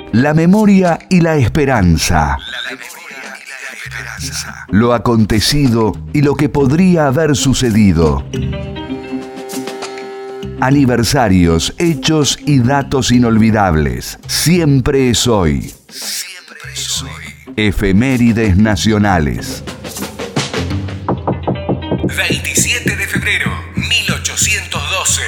La memoria y la esperanza. Lo acontecido y lo que podría haber sucedido. Aniversarios, hechos y datos inolvidables. Siempre es hoy. Siempre es hoy. Efemérides nacionales. 27 de febrero, 1812.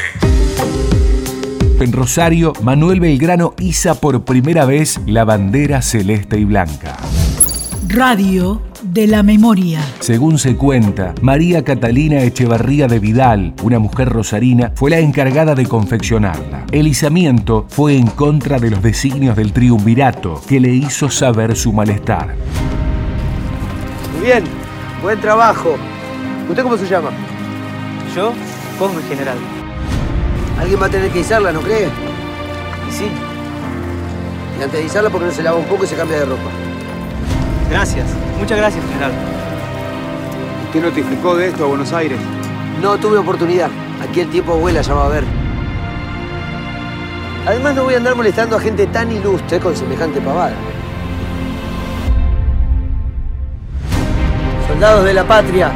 En Rosario, Manuel Belgrano iza por primera vez la bandera celeste y blanca. Radio de la memoria. Según se cuenta, María Catalina Echevarría de Vidal, una mujer rosarina, fue la encargada de confeccionarla. El izamiento fue en contra de los designios del triunvirato, que le hizo saber su malestar. Muy bien, buen trabajo. ¿Usted cómo se llama? Yo, Cosme General. Alguien va a tener que izarla, ¿no cree? Y sí. Y antes de izarla, ¿por qué no se lava un poco y se cambia de ropa? Gracias. Muchas gracias, General. ¿Usted notificó de esto a Buenos Aires? No tuve oportunidad. Aquí el tiempo vuela, ya va a ver. Además, no voy a andar molestando a gente tan ilustre con semejante pavada. Soldados de la patria,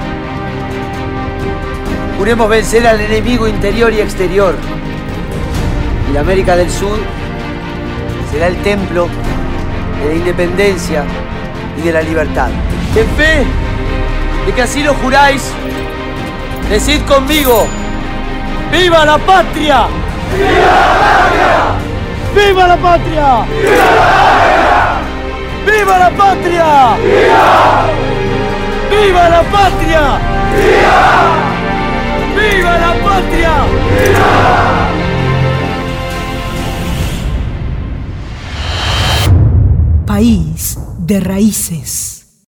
juremos vencer al enemigo interior y exterior. Y la América del Sur será el templo de la independencia y de la libertad. En fe de que así lo juráis, decid conmigo: ¡viva la patria! ¡Viva la patria! ¡Viva la patria! ¡Viva la patria! ¡Viva la patria! ¡Viva la patria! País de raíces.